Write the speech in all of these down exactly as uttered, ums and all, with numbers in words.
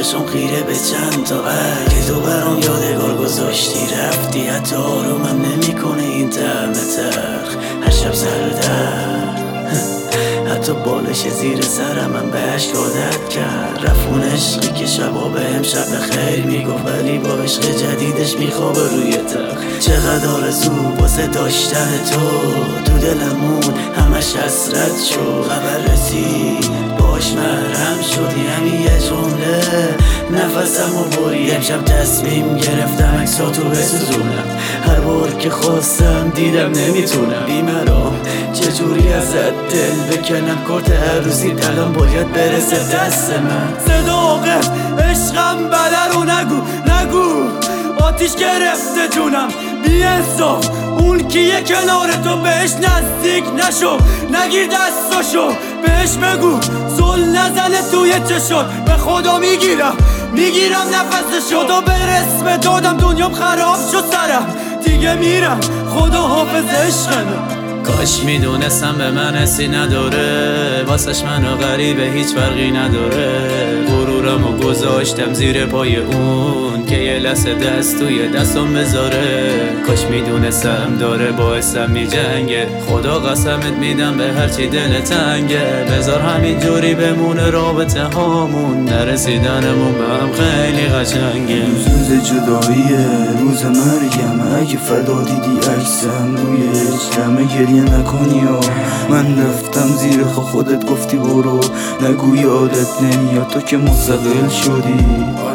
چشم خیره به چند تا عکس که تو برام یادگار گذاشتی رفتی، حتی آرومم نمیکنه این طعم تلخ هر شب سردرد، حتی بالش زیر سرم من به عشق عادت کرد. رفون عشقی که شبا بهم شب خیر میگفت ولی با عشق جدیدش میخوابه روی تخت. چقدر آرزو واسه داشتن تو تو دلمون همش حسرت شد. خبر رسید باش محرم شدی، همین یه جمله نفسم و بری. امشب تصمیم گرفتم عکساتو بسوزونم، هر بار که خواستم دیدم نمیتونم. بیمرام چجوری ازت دل بکنم، کارت عروسی الان باید برسه دست من. صداقه عشقم بله رو نگو نگو، آتیش گرفته جونم بی انصاف. اون کیه کنار تو بهش نزدیک نشو، نگیر دستاشو بهش بگو زل نزنه توی چشات. به خدا میگیرم میگیرم نفسشو، خدا به رسم دادم دنیام خراب شد سرم دیگه میرم. خدا حافظ عشقم. کاش میدونستم به من حسی نداره، واسش منو غریبه هیچ فرقی نداره. غرورمو گذاشتم زیر پای اون که یه لحظه دست توی دستم بذاره. کاش میدونستم داره باعثم میجنگه، خدا قسمت میدم به هرچی دل تنگه. بذار همین جوری بمونه رابطه هامون، نرسیدنمون به هم خیلی قشنگه. روز جداییه روز مرگم، اگه فدا دیدی عکسم روی اجتمه گریه نکنی ها. من رفتم زیر خوا خودت گفتی برو، نگو یادت نمیاد تو که مستقل شدی.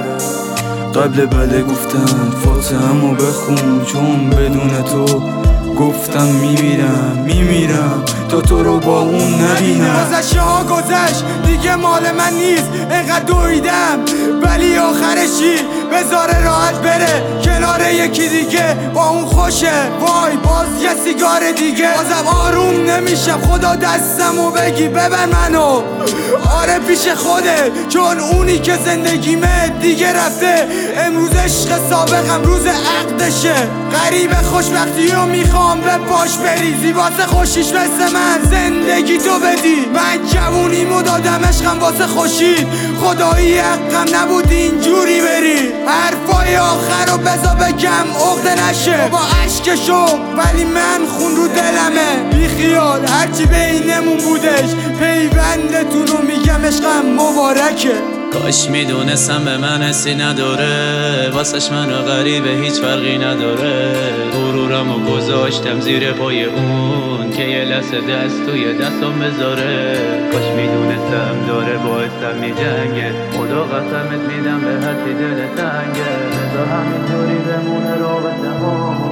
قبل بله گفتم فاتحه‌مو بخون، چون بدون تو گفتم میمیرم میمیرم تا تو رو با اون نبینم. ازش ها گذشت دیگه مال من نیست، انقدر دویدم ولی آخرشی بذاره راحت بره کنار یکی دیگه با اون خوشه. وای باز یه سیگار دیگه، بازم آروم نمیشم. خدا دستمو بگی ببر منو آره پیش خوده، چون اونی که زندگیمه دیگه رفته. امروز عشق سابقم روز عقدشه، غریب خوشبختی رو میخوام به پاش بریزی. واسه خوشیش مثل من زندگی تو بدی، من جوونیمو دادم عشقم واسه خوشید. خدایی حقم نبود اینجوری بری، حرفای آخر رو بذار بگم عقده نشه با عشقشو، ولی من خون رو دلمه. بی خیال هرچی بینمون بودش پیوندتون رو میگم عشقم مبارکه. کاش میدونستم به من حسی نداره، واسش منو غریبه هیچ فرقی نداره. غرورمو گذاشتم زیر پای اون که یه لحظه دست توی دستم بذاره. کاش میدونستم داره باعثم میجنگه، خدا قسمت میدم به هرچی دل تنگه. بذار همین جوری بمونه رابطه ما.